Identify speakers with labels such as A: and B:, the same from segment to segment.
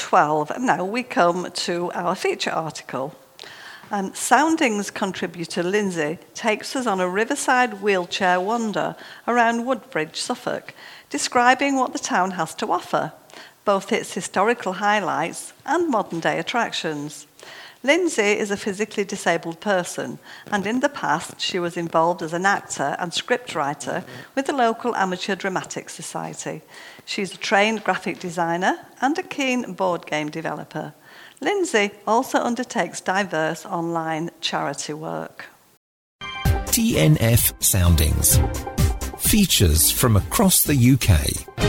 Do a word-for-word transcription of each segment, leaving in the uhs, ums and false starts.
A: twelve, and now we come to our feature article. Um, Soundings contributor Lindsay takes us on a riverside wheelchair wander around Woodbridge, Suffolk, describing what the town has to offer, both its historical highlights and modern-day attractions. Lindsay is a physically disabled person, and in the past she was involved as an actor and scriptwriter with the local Amateur Dramatic Society. She's a trained graphic designer and a keen board game developer. Lindsay also undertakes diverse online charity work.
B: T N F Soundings. Features from across the U K.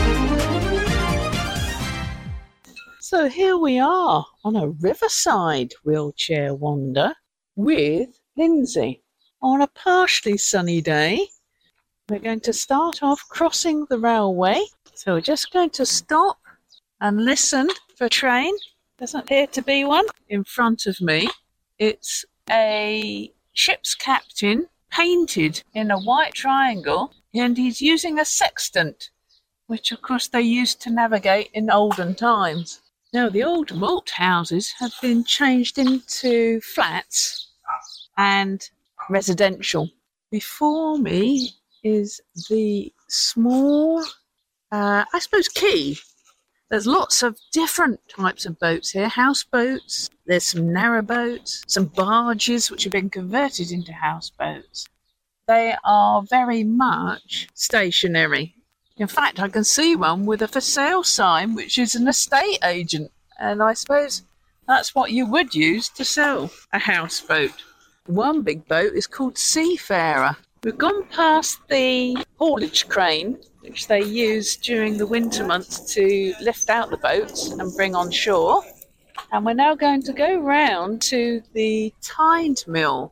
C: So here we are on a riverside wheelchair wander with Lindsay. On a partially sunny day, we're going to start off crossing the railway. So we're just going to stop and listen for a train. Doesn't appear to be one. In front of me, it's a ship's captain painted in a white triangle, and he's using a sextant, which of course they used to navigate in olden times. Now, the old malt houses have been changed into flats and residential. Before me is the small, uh, I suppose, quay. There's lots of different types of boats here, houseboats, there's some narrow boats, some barges which have been converted into houseboats. They are very much stationary. In fact, I can see one with a for sale sign, which is an estate agent, and I suppose that's what you would use to sell a houseboat. One big boat is called Seafarer. We've gone past the haulage crane, which they use during the winter months to lift out the boats and bring on shore. And we're now going to go round to the tide mill.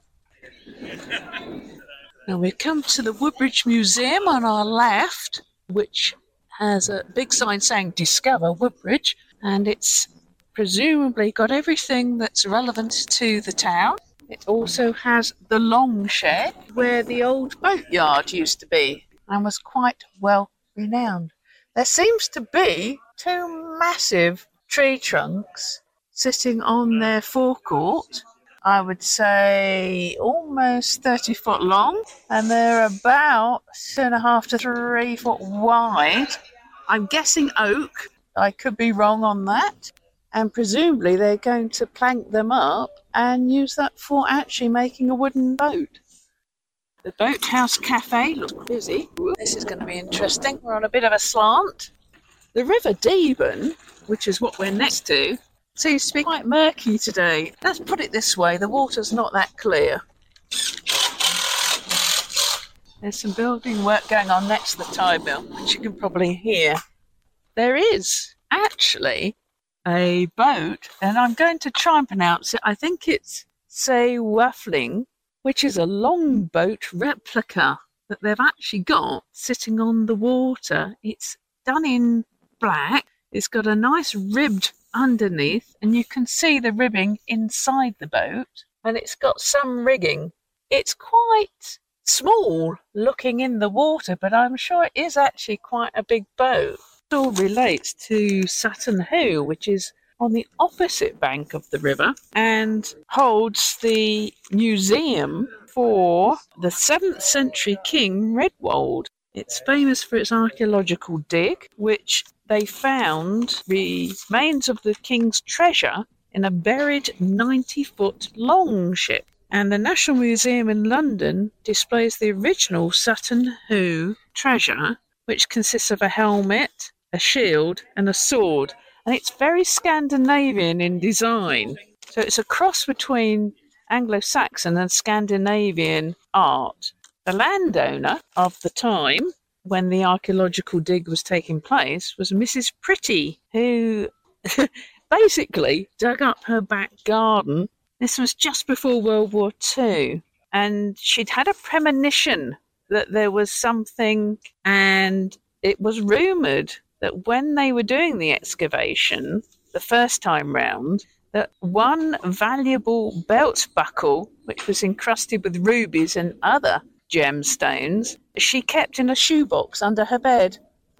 C: Now we've come to the Woodbridge Museum on our left, which has a big sign saying Discover Woodbridge, and it's presumably got everything that's relevant to the town. It also has the long shed where the old boatyard used to be and was quite well renowned. There seems to be two massive tree trunks sitting on their forecourt. I would say almost thirty foot long, and they're about two and a half to three foot wide. I'm guessing oak. I could be wrong on that. And presumably they're going to plank them up and use that for actually making a wooden boat. The Boathouse Cafe looks busy. This is going to be interesting. We're on a bit of a slant. The River Deben, which is what we're next to, seems to be quite murky today. Let's put it this way, the water's not that clear. There's some building work going on next to the tide mill, which you can probably hear. There is actually a boat, and I'm going to try and pronounce it. I think it's Seawaffling, which is a longboat replica that they've actually got sitting on the water. It's done in black. It's got a nice ribbed underneath, and you can see the ribbing inside the boat, and it's got some rigging. It's quite small looking in the water, but I'm sure it is actually quite a big boat. It all relates to Sutton Hoo, which is on the opposite bank of the river and holds the museum for the seventh century king Redwold. It's famous for its archaeological dig, which they found remains of the king's treasure in a buried ninety foot long ship. And the National Museum in London displays the original Sutton Hoo treasure, which consists of a helmet, a shield and a sword. And it's very Scandinavian in design. So it's a cross between Anglo-Saxon and Scandinavian art. The landowner of the time, when the archaeological dig was taking place, was Missus Pretty, who basically dug up her back garden. This was just before World War Two. And she'd had a premonition that there was something, and it was rumoured that when they were doing the excavation the first time round, that one valuable belt buckle, which was encrusted with rubies and other gemstones, she kept in a shoebox under her bed.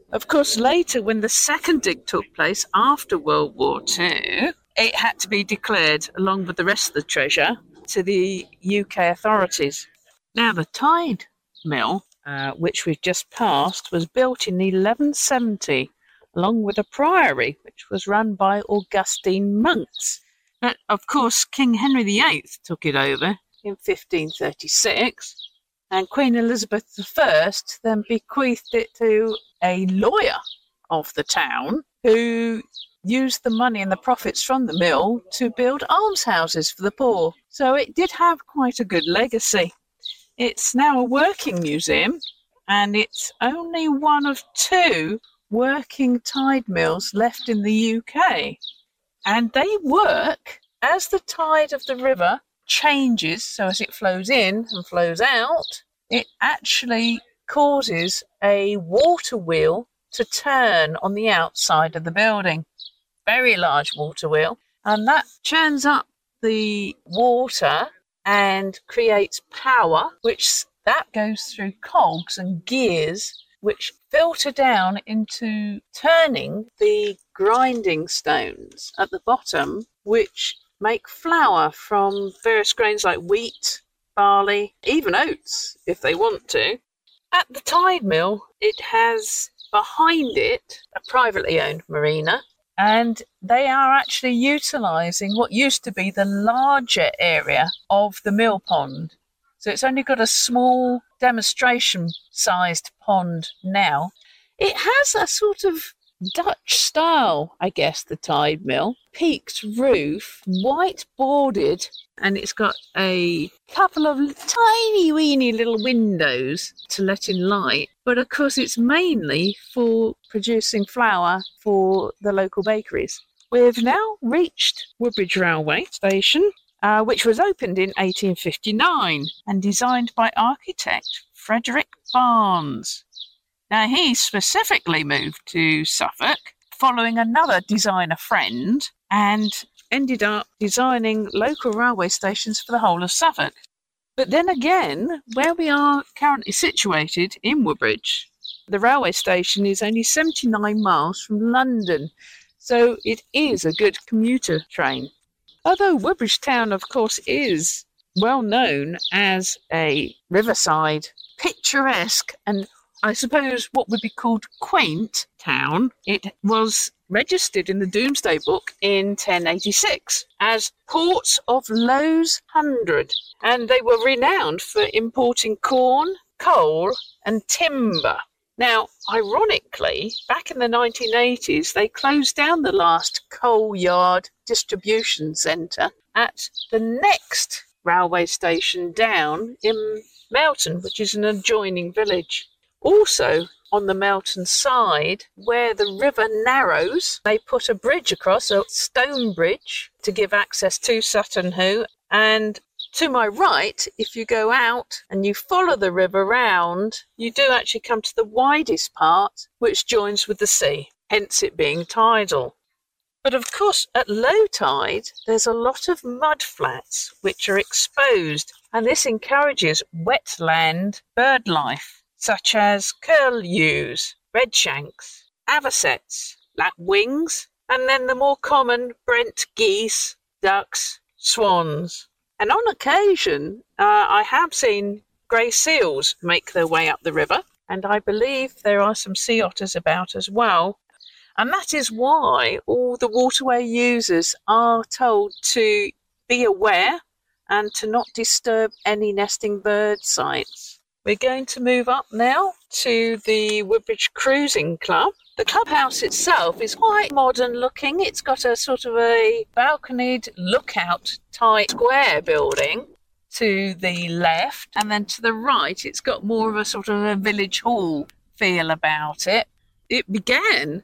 C: Of course, later, when the second dig took place after World War Two, it had to be declared, along with the rest of the treasure, to the U K authorities. Now, the Tide Mill, uh, which we've just passed, was built in eleven seventy, along with a priory, which was run by Augustine monks. But, of course, King Henry the Eighth took it over in fifteen thirty-six, and Queen Elizabeth the First then bequeathed it to a lawyer of the town who used the money and the profits from the mill to build almshouses for the poor. So it did have quite a good legacy. It's now a working museum, and it's only one of two working tide mills left in the U K. And they work as the tide of the river changes, so as it flows in and flows out, it actually causes a water wheel to turn on the outside of the building. Very large water wheel. And that churns up the water and creates power, which that goes through cogs and gears, which filter down into turning the grinding stones at the bottom, which make flour from various grains like wheat, barley, even oats, if they want to. At the tide mill, it has behind it a privately owned marina, and they are actually utilising what used to be the larger area of the mill pond. So it's only got a small demonstration-sized pond now. It has a sort of Dutch style, I guess, the tide mill. Peaked roof, white boarded, and it's got a couple of tiny weeny little windows to let in light. But of course it's mainly for producing flour for the local bakeries. We've now reached Woodbridge Railway Station, uh, which was opened in eighteen fifty-nine and designed by architect Frederick Barnes. Now, he specifically moved to Suffolk following another designer friend and ended up designing local railway stations for the whole of Suffolk. But then again, where we are currently situated in Woodbridge, the railway station is only seventy-nine miles from London, so it is a good commuter train. Although Woodbridge Town, of course, is well known as a riverside, picturesque and I suppose what would be called quaint town, it was registered in the Domesday Book in ten eighty-six as Port of Lowes Hundred, and they were renowned for importing corn, coal and timber. Now, ironically, back in the nineteen eighties, they closed down the last coal yard distribution centre at the next railway station down in Melton, which is an adjoining village. Also, on the Melton side, where the river narrows, they put a bridge across, a stone bridge, to give access to Sutton Hoo. And to my right, if you go out and you follow the river round, you do actually come to the widest part, which joins with the sea, hence it being tidal. But of course, at low tide, there's a lot of mud flats which are exposed, and this encourages wetland bird life, such as curlews, redshanks, avocets, lapwings, and then the more common Brent geese, ducks, swans. And on occasion, uh, I have seen grey seals make their way up the river, and I believe there are some sea otters about as well. And that is why all the waterway users are told to be aware and to not disturb any nesting bird sites. We're going to move up now to the Woodbridge Cruising Club. The clubhouse itself is quite modern looking. It's got a sort of a balconied lookout type square building to the left, and then to the right it's got more of a sort of a village hall feel about it. It began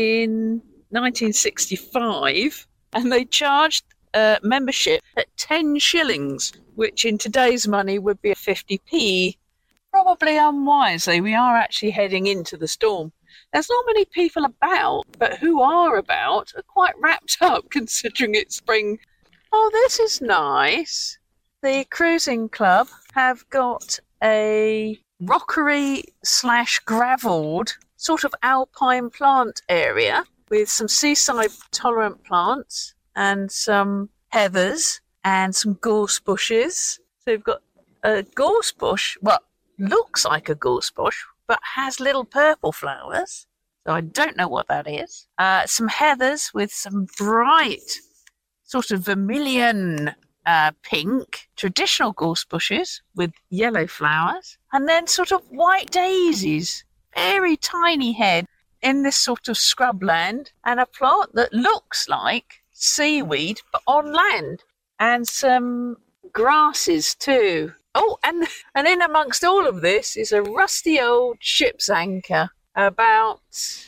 C: in nineteen sixty-five and they charged uh, membership at ten shillings, which in today's money would be fifty p. Probably unwisely, we are actually heading into the storm. There's not many people about, but who are about are quite wrapped up considering it's spring. Oh, this is nice. The cruising club have got a rockery slash gravelled sort of alpine plant area with some seaside tolerant plants and some heathers and some gorse bushes. So you've got a gorse bush, well, looks like a gorse bush, but has little purple flowers. So I don't know what that is. Uh, some heathers with some bright sort of vermilion uh, pink traditional gorse bushes with yellow flowers. And then sort of white daisies, very tiny head in this sort of scrubland. And a plant that looks like seaweed, but on land. And some grasses too. Oh, and, and in amongst all of this is a rusty old ship's anchor. About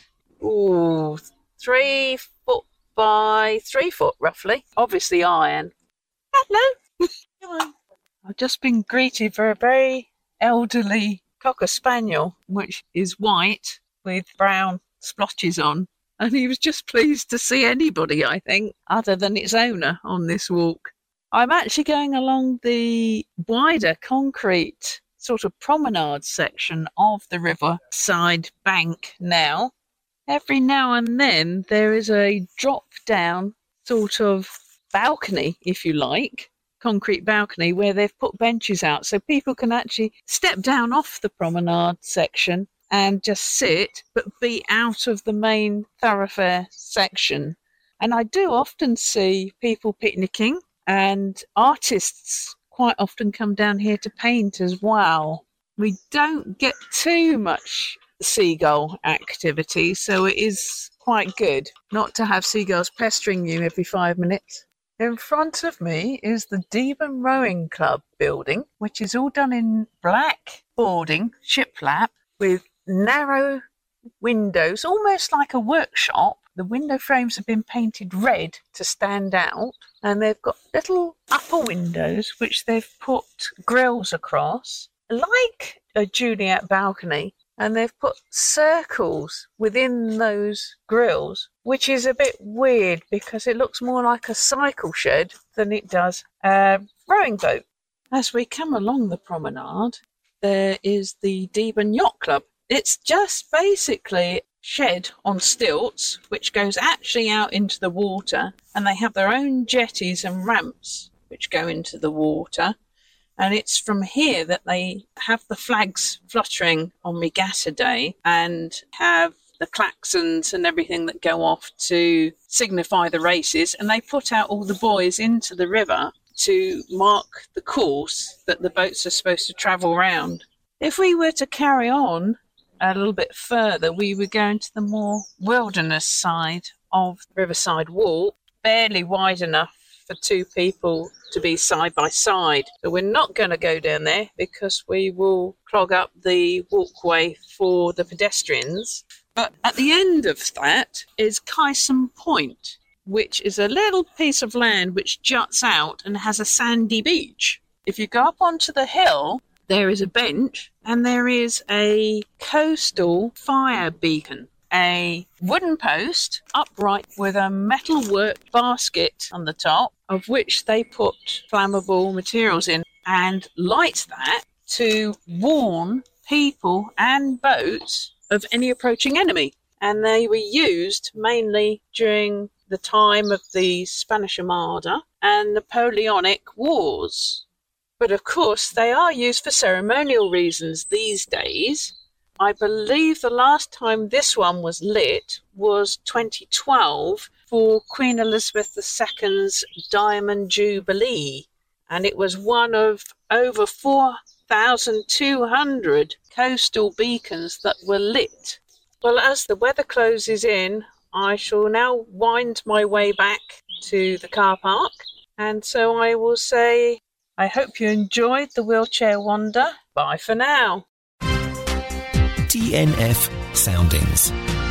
C: ooh, three foot by three foot, roughly. Obviously iron. Hello. I've just been greeted for a very elderly cocker spaniel, which is white with brown splotches on. And he was just pleased to see anybody, I think, other than its owner on this walk. I'm actually going along the wider concrete sort of promenade section of the riverside bank now. Every now and then there is a drop down sort of balcony, if you like, concrete balcony where they've put benches out so people can actually step down off the promenade section and just sit, but be out of the main thoroughfare section. And I do often see people picnicking, and artists quite often come down here to paint as well. We don't get too much seagull activity, so it is quite good not to have seagulls pestering you every five minutes. In front of me is the Deben Rowing Club building, which is all done in black boarding, shiplap, with narrow windows, almost like a workshop. The window frames have been painted red to stand out, and they've got little upper windows which they've put grills across, like a Juliet balcony, and they've put circles within those grills, which is a bit weird because it looks more like a cycle shed than it does a rowing boat. As we come along the promenade, there is the Deben Yacht Club. It's just basically shed on stilts, which goes actually out into the water, and they have their own jetties and ramps which go into the water, and it's from here that they have the flags fluttering on regatta day and have the klaxons and everything that go off to signify the races, and they put out all the buoys into the river to mark the course that the boats are supposed to travel round. If we were to carry on a little bit further, we would go into the more wilderness side of Riverside Walk, barely wide enough for two people to be side by side. So we're not going to go down there because we will clog up the walkway for the pedestrians. But at the end of that is Kyson Point, which is a little piece of land which juts out and has a sandy beach. If you go up onto the hill, there is a bench, and there is a coastal fire beacon, a wooden post upright with a metalwork basket on the top, of which they put flammable materials in and light that to warn people and boats of any approaching enemy. And they were used mainly during the time of the Spanish Armada and Napoleonic Wars. But of course, they are used for ceremonial reasons these days. I believe the last time this one was lit was twenty twelve for Queen Elizabeth the Second's Diamond Jubilee. And it was one of over four thousand two hundred coastal beacons that were lit. Well, as the weather closes in, I shall now wind my way back to the car park. And so I will say, I hope you enjoyed the Wheelchair Wander. Bye for now.
B: T N F Soundings.